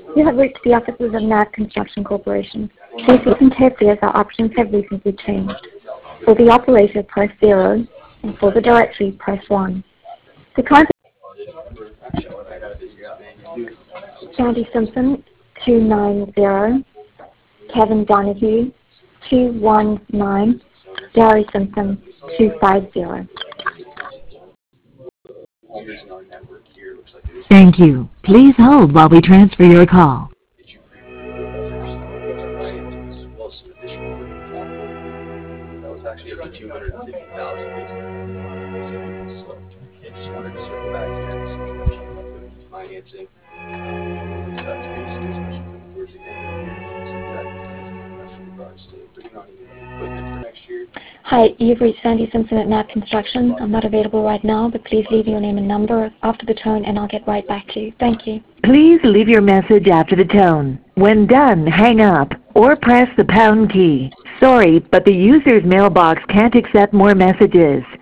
You have reached the offices of NAC Construction Corporation. Please listen carefully as our options have recently changed. For the operator, press 0, and for the directory, press 1. To contact Sandy Simpson, 290, Kevin Donahue, 219, Gary Simpson, 250. Thank you. Please hold while we transfer your call. That was actually up to 250,000 basically. So I just wanted to circle back to that discussion with financing. It's basically, especially coming towards the end of the year, things like that, in regards to bringing on any equipment for next year. Hi, you've reached Sandy Simpson at NAC Construction. I'm not available right now, but please leave your name and number after the tone and I'll get right back to you. Thank you. Please leave your message after the tone. When done, hang up or press the pound key. Sorry, but the user's mailbox can't accept more messages.